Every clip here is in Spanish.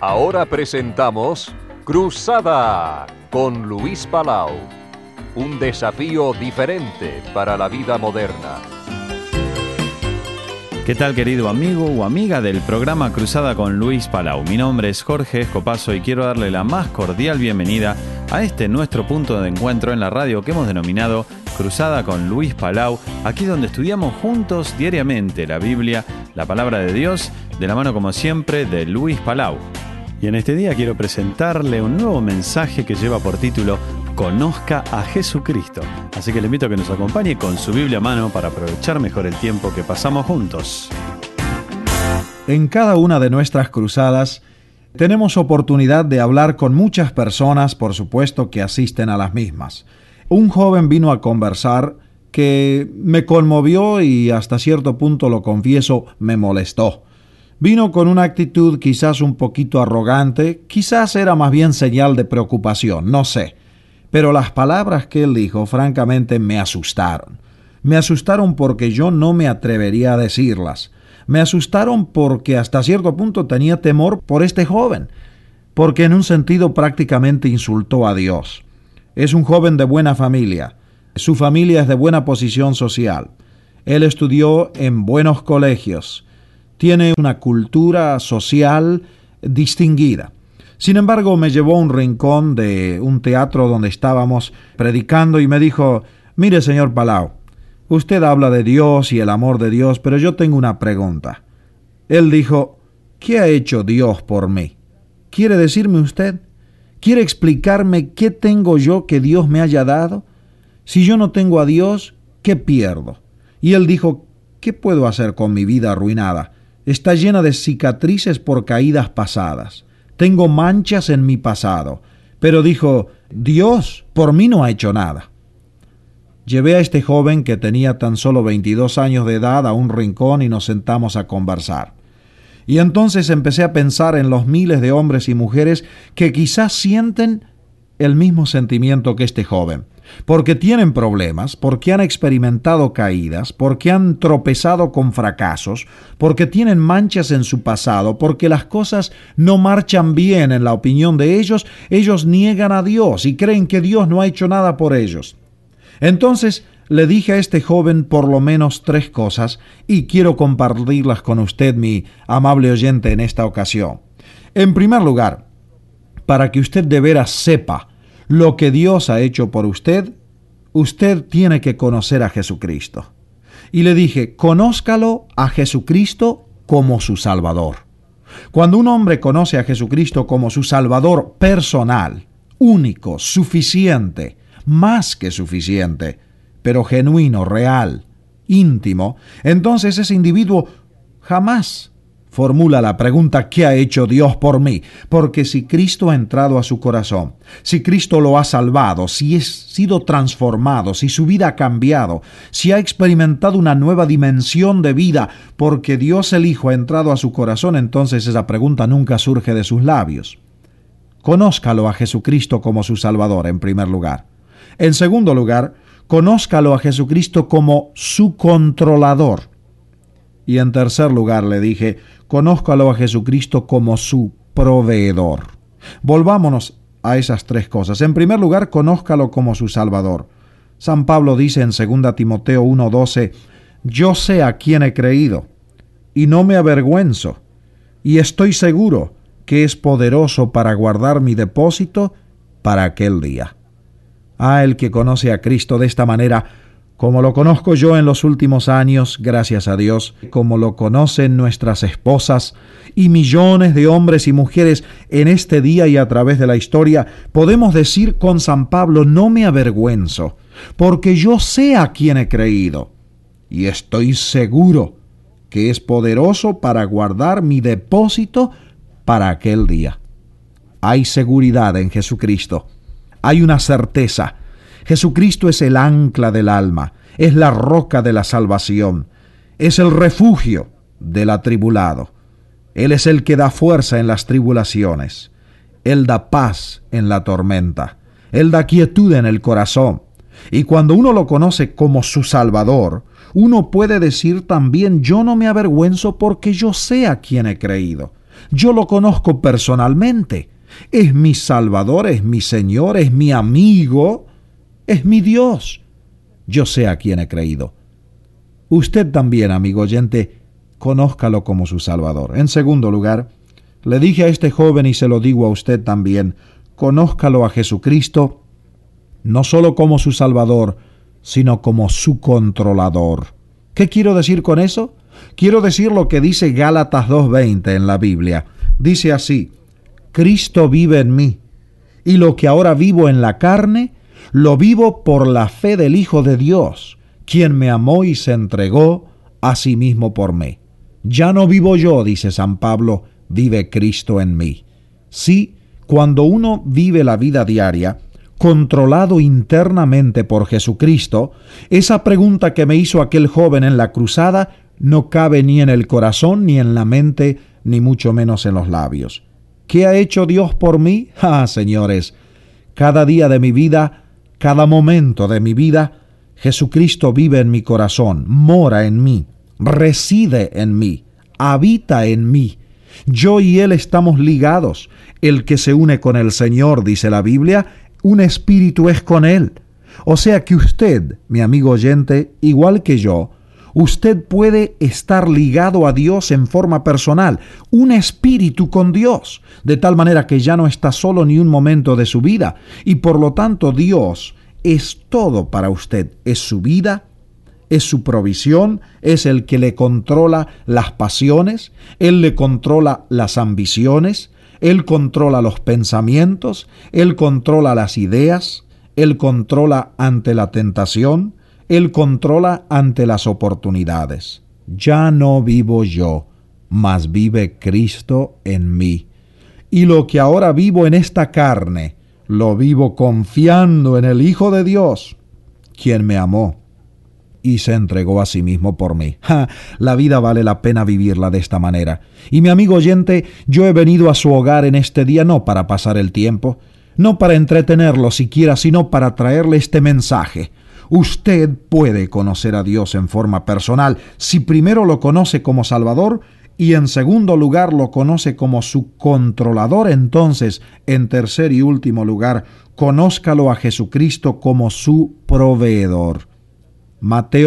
Ahora presentamos Cruzada con Luis Palau. Un desafío diferente para la vida moderna. ¿Qué tal, querido amigo o amiga del programa Cruzada con Luis Palau? Mi nombre es Jorge Escopazo y quiero darle la más cordial bienvenida a este nuestro punto de encuentro en la radio que hemos denominado Cruzada con Luis Palau, aquí donde estudiamos juntos diariamente la Biblia, la palabra de Dios, de la mano como siempre de Luis Palau. Y en este día quiero presentarle un nuevo mensaje que lleva por título Conozca a Jesucristo. Así que le invito a que nos acompañe con su Biblia a mano para aprovechar mejor el tiempo que pasamos juntos. En cada una de nuestras cruzadas tenemos oportunidad de hablar con muchas personas, por supuesto, que asisten a las mismas. Un joven vino a conversar que me conmovió y hasta cierto punto, lo confieso, me molestó. Vino con una actitud quizás un poquito arrogante, quizás era más bien señal de preocupación, no sé. Pero las palabras que él dijo, francamente, me asustaron. Me asustaron porque yo no me atrevería a decirlas. Me asustaron porque hasta cierto punto tenía temor por este joven, porque en un sentido prácticamente insultó a Dios. Es un joven de buena familia. Su familia es de buena posición social. Él estudió en buenos colegios. Tiene una cultura social distinguida. Sin embargo, me llevó a un rincón de un teatro donde estábamos predicando y me dijo: mire, señor Palau, usted habla de Dios y el amor de Dios, pero yo tengo una pregunta. Él dijo: ¿qué ha hecho Dios por mí? ¿Quiere decirme usted? ¿Quiere explicarme qué tengo yo que Dios me haya dado? Si yo no tengo a Dios, ¿qué pierdo? Y él dijo: ¿qué puedo hacer con mi vida arruinada? Está llena de cicatrices por caídas pasadas. Tengo manchas en mi pasado. Pero dijo: Dios por mí no ha hecho nada. Llevé a este joven que tenía tan solo 22 años de edad a un rincón y nos sentamos a conversar. Y entonces empecé a pensar en los miles de hombres y mujeres que quizás sienten el mismo sentimiento que este joven, porque tienen problemas, porque han experimentado caídas, porque han tropezado con fracasos, porque tienen manchas en su pasado, porque las cosas no marchan bien en la opinión de ellos. Ellos niegan a Dios y creen que Dios no ha hecho nada por ellos. Entonces le dije a este joven por lo menos 3 cosas y quiero compartirlas con usted, mi amable oyente, en esta ocasión. En primer lugar, para que usted de veras sepa lo que Dios ha hecho por usted, usted tiene que conocer a Jesucristo. Y le dije: conózcalo a Jesucristo como su Salvador. Cuando un hombre conoce a Jesucristo como su Salvador personal, único, suficiente, más que suficiente, pero genuino, real, íntimo, entonces ese individuo jamás formula la pregunta: ¿qué ha hecho Dios por mí? Porque si Cristo ha entrado a su corazón, si Cristo lo ha salvado, si ha sido transformado, si su vida ha cambiado, si ha experimentado una nueva dimensión de vida, porque Dios el Hijo ha entrado a su corazón, entonces esa pregunta nunca surge de sus labios. Conózcalo a Jesucristo como su Salvador, en primer lugar. En segundo lugar, conózcalo a Jesucristo como su controlador. Y en tercer lugar le dije: conózcalo a Jesucristo como su proveedor. Volvámonos a esas 3 cosas. En primer lugar, conózcalo como su Salvador. San Pablo dice en 2 Timoteo 1:12: yo sé a quién he creído, y no me avergüenzo, y estoy seguro que es poderoso para guardar mi depósito para aquel día. El que conoce a Cristo de esta manera, como lo conozco yo en los últimos años, gracias a Dios, como lo conocen nuestras esposas y millones de hombres y mujeres en este día y a través de la historia, podemos decir con San Pablo: no me avergüenzo, porque yo sé a quién he creído, y estoy seguro que es poderoso para guardar mi depósito para aquel día. Hay seguridad en Jesucristo. Hay una certeza. Jesucristo es el ancla del alma, es la roca de la salvación, es el refugio del atribulado. Él es el que da fuerza en las tribulaciones. Él da paz en la tormenta. Él da quietud en el corazón. Y cuando uno lo conoce como su Salvador, uno puede decir también: yo no me avergüenzo porque yo sé a quién he creído. Yo lo conozco personalmente. Es mi Salvador, es mi Señor, es mi amigo, es mi Dios. Yo sé a quién he creído. Usted también, amigo oyente, conózcalo como su Salvador. En segundo lugar, le dije a este joven y se lo digo a usted también, conózcalo a Jesucristo no solo como su Salvador, sino como su controlador. ¿Qué quiero decir con eso? Quiero decir lo que dice Gálatas 2:20 en la Biblia. Dice así: Cristo vive en mí, y lo que ahora vivo en la carne, lo vivo por la fe del Hijo de Dios, quien me amó y se entregó a sí mismo por mí. Ya no vivo yo, dice San Pablo, vive Cristo en mí. Sí, cuando uno vive la vida diaria, controlado internamente por Jesucristo, esa pregunta que me hizo aquel joven en la cruzada no cabe ni en el corazón, ni en la mente, ni mucho menos en los labios. ¿Qué ha hecho Dios por mí? Señores, cada día de mi vida, cada momento de mi vida, Jesucristo vive en mi corazón, mora en mí, reside en mí, habita en mí. Yo y Él estamos ligados. El que se une con el Señor, dice la Biblia, un espíritu es con Él. O sea que usted, mi amigo oyente, igual que yo, usted puede estar ligado a Dios en forma personal, un espíritu con Dios, de tal manera que ya no está solo ni un momento de su vida, y por lo tanto Dios es todo para usted, es su vida, es su provisión, es el que le controla las pasiones, Él le controla las ambiciones, Él controla los pensamientos, Él controla las ideas, Él controla ante la tentación, Él controla ante las oportunidades. Ya no vivo yo, mas vive Cristo en mí. Y lo que ahora vivo en esta carne, lo vivo confiando en el Hijo de Dios, quien me amó y se entregó a sí mismo por mí. La vida vale la pena vivirla de esta manera. Y mi amigo oyente, yo he venido a su hogar en este día no para pasar el tiempo, no para entretenerlo siquiera, sino para traerle este mensaje. Usted puede conocer a Dios en forma personal si primero lo conoce como Salvador y en segundo lugar lo conoce como su controlador. Entonces, en tercer y último lugar, conózcalo a Jesucristo como su proveedor. Mateo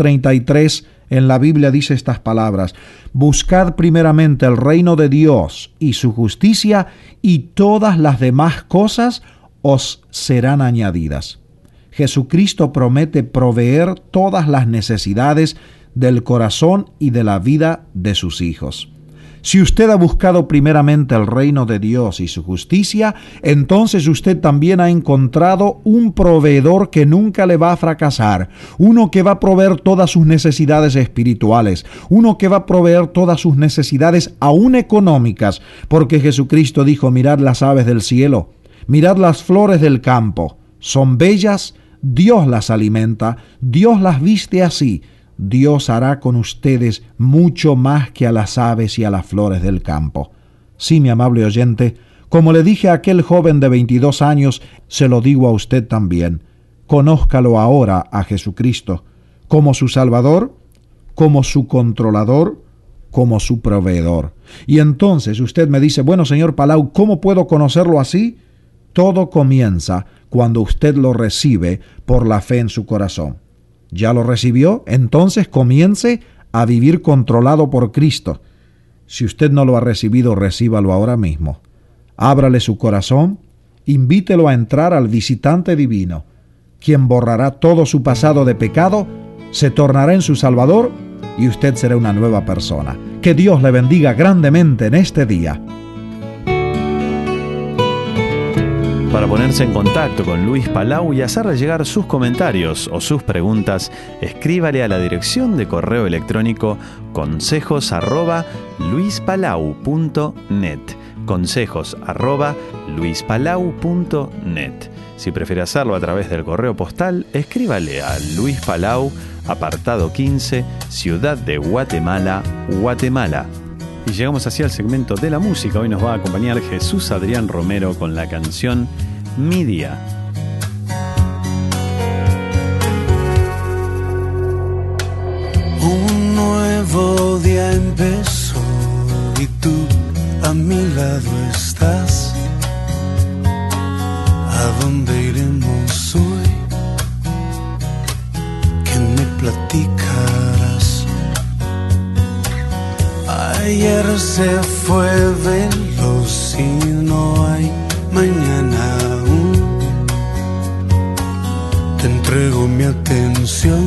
6:33 en la Biblia dice estas palabras: buscad primeramente el reino de Dios y su justicia, y todas las demás cosas os serán añadidas. Jesucristo promete proveer todas las necesidades del corazón y de la vida de sus hijos. Si usted ha buscado primeramente el reino de Dios y su justicia, entonces usted también ha encontrado un proveedor que nunca le va a fracasar, uno que va a proveer todas sus necesidades espirituales, uno que va a proveer todas sus necesidades aún económicas, porque Jesucristo dijo: mirad las aves del cielo, mirad las flores del campo, son bellas, Dios las alimenta, Dios las viste así. Dios hará con ustedes mucho más que a las aves y a las flores del campo. Sí, mi amable oyente, como le dije a aquel joven de 22 años, se lo digo a usted también. Conózcalo ahora a Jesucristo, como su Salvador, como su controlador, como su proveedor. Y entonces usted me dice: bueno, señor Palau, ¿cómo puedo conocerlo así? Todo comienza cuando usted lo recibe por la fe en su corazón. ¿Ya lo recibió? Entonces comience a vivir controlado por Cristo. Si usted no lo ha recibido, recíbalo ahora mismo. Ábrale su corazón, invítelo a entrar al visitante divino, quien borrará todo su pasado de pecado, se tornará en su Salvador y usted será una nueva persona. Que Dios le bendiga grandemente en este día. Para ponerse en contacto con Luis Palau y hacerle llegar sus comentarios o sus preguntas, escríbale a la dirección de correo electrónico consejos@luispalau.net. consejos@luispalau.net. Si prefiere hacerlo a través del correo postal, escríbale a Luis Palau, apartado 15, Ciudad de Guatemala, Guatemala. Y llegamos así al segmento de la música. Hoy nos va a acompañar Jesús Adrián Romero con la canción Mi Día. Un nuevo día empezó y tú a mi lado estás. ¿A dónde iremos hoy? ¿Qué me platicarás? Ayer se fue veloz y no hay mañana aún. Te entrego mi atención,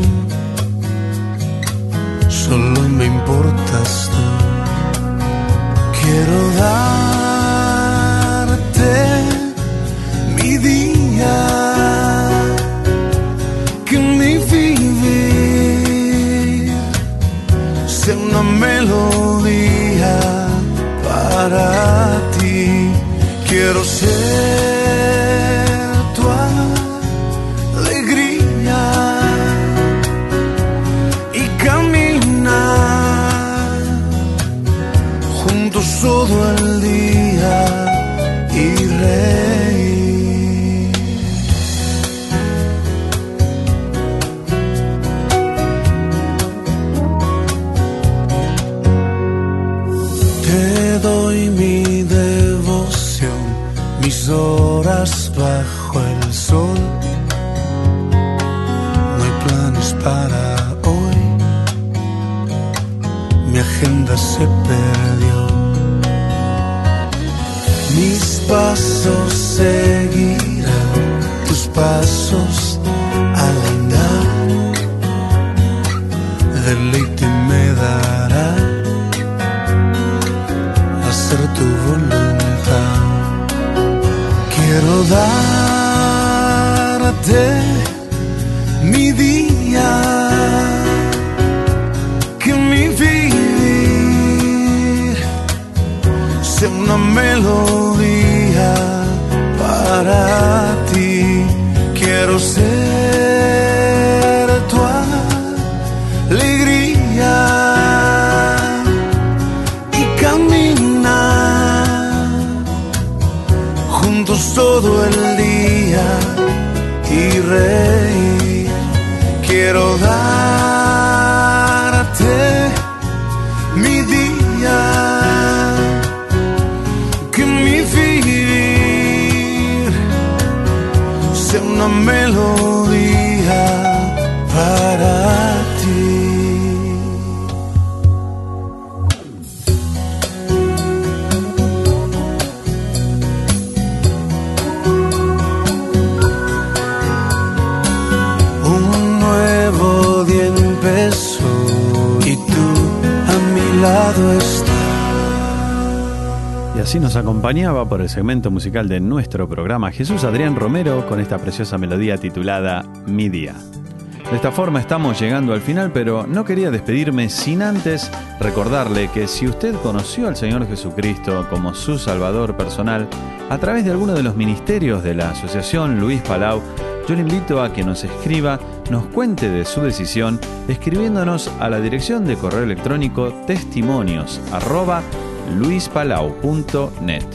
solo me importas tú. Quiero darte mi día, que mi vivir sea una melodía para ti. Quiero ser tu alegría y caminar juntos todo el día y reír. Te doy mi devoción, mis horas bajo el sol. No hay planes para hoy, mi agenda se perdió. Mis pasos seguirán tus pasos al andar. Deleite me dará hacer tu voluntad. Quiero darte mi día, que mi vivir sea una melodía para ti. Quiero ser tu alegría y caminar juntos todo el día y reír. Quiero darte mi día, que mi vivir sea una melodía para ti. Un nuevo día empezó y tú a mi lado estás. Y así nos acompañaba por el segmento musical de nuestro programa Jesús Adrián Romero con esta preciosa melodía titulada Mi Día. De esta forma estamos llegando al final, pero no quería despedirme sin antes recordarle que si usted conoció al Señor Jesucristo como su Salvador personal a través de alguno de los ministerios de la Asociación Luis Palau, yo le invito a que nos escriba, nos cuente de su decisión, escribiéndonos a la dirección de correo electrónico testimonios@luispalau.net.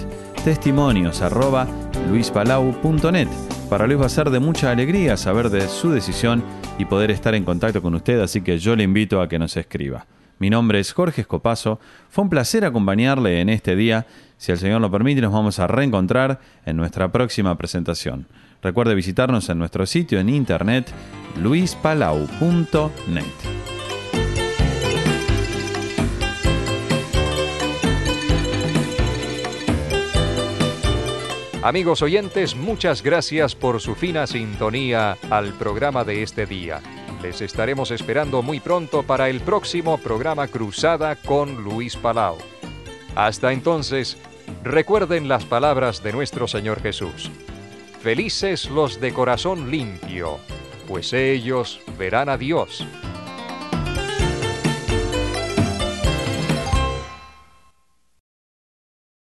testimonios@luispalau.net. Para Luis va a ser de mucha alegría saber de su decisión y poder estar en contacto con usted, así que yo le invito a que nos escriba. Mi nombre es Jorge Escopazo, fue un placer acompañarle en este día. Si el Señor lo permite, nos vamos a reencontrar en nuestra próxima presentación. Recuerde visitarnos en nuestro sitio en internet luispalau.net. Amigos oyentes, muchas gracias por su fina sintonía al programa de este día. Les estaremos esperando muy pronto para el próximo programa Cruzada con Luis Palau. Hasta entonces, recuerden las palabras de nuestro Señor Jesús. Felices los de corazón limpio, pues ellos verán a Dios.